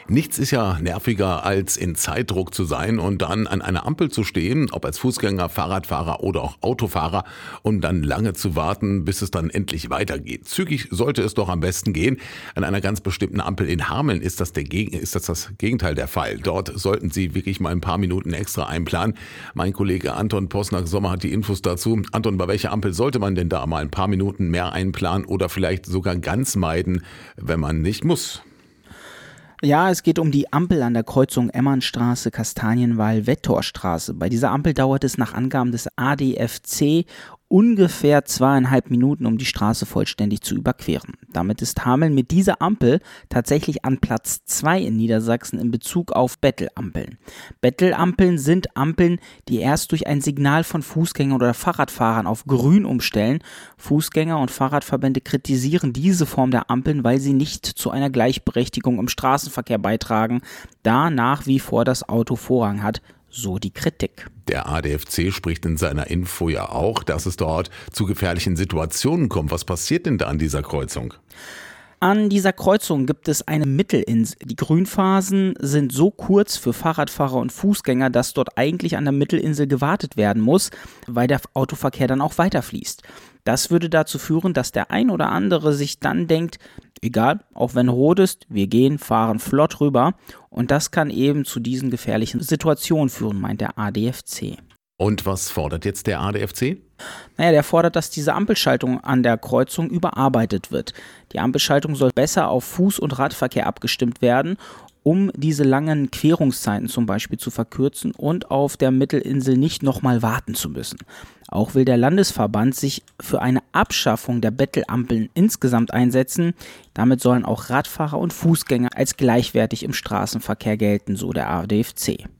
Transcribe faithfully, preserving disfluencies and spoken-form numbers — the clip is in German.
Nichts ist ja nerviger, als in Zeitdruck zu sein und dann an einer Ampel zu stehen, ob als Fußgänger, Fahrradfahrer oder auch Autofahrer, und dann lange zu warten, bis es dann endlich weitergeht. Zügig sollte es doch am besten gehen. An einer ganz bestimmten Ampel in Hameln ist das, der Geg- ist das das Gegenteil der Fall. Dort sollten Sie wirklich mal ein paar Minuten extra einplanen. Mein Kollege Anton Posnack-Sommer hat die Infos dazu. Anton, bei welcher Ampel sollte man denn da mal ein paar Minuten mehr einplanen oder vielleicht sogar ganz meiden, wenn man nicht muss? Ja, es geht um die Ampel an der Kreuzung Emmernstraße, Kastanienwall, Wettorstraße. Bei dieser Ampel dauert es nach Angaben des A D F C ungefähr zweieinhalb Minuten, um die Straße vollständig zu überqueren. Damit ist Hameln mit dieser Ampel tatsächlich an Platz zwei in Niedersachsen in Bezug auf Bettelampeln. Bettelampeln sind Ampeln, die erst durch ein Signal von Fußgängern oder Fahrradfahrern auf grün umstellen. Fußgänger und Fahrradverbände kritisieren diese Form der Ampeln, weil sie nicht zu einer Gleichberechtigung im Straßenverkehr beitragen, da nach wie vor das Auto Vorrang hat. So die Kritik. Der A D F C spricht in seiner Info ja auch, dass es dort zu gefährlichen Situationen kommt. Was passiert denn da an dieser Kreuzung? An dieser Kreuzung gibt es eine Mittelinsel. Die Grünphasen sind so kurz für Fahrradfahrer und Fußgänger, dass dort eigentlich an der Mittelinsel gewartet werden muss, weil der Autoverkehr dann auch weiterfließt. Das würde dazu führen, dass der ein oder andere sich dann denkt, egal, auch wenn rot ist, wir gehen, fahren flott rüber. Und das kann eben zu diesen gefährlichen Situationen führen, meint der A D F C. Und was fordert jetzt der A D F C? Naja, der fordert, dass diese Ampelschaltung an der Kreuzung überarbeitet wird. Die Ampelschaltung soll besser auf Fuß- und Radverkehr abgestimmt werden, um diese langen Querungszeiten zum Beispiel zu verkürzen und auf der Mittelinsel nicht nochmal warten zu müssen. Auch will der Landesverband sich für eine Abschaffung der Bettelampeln insgesamt einsetzen. Damit sollen auch Radfahrer und Fußgänger als gleichwertig im Straßenverkehr gelten, so der A D F C.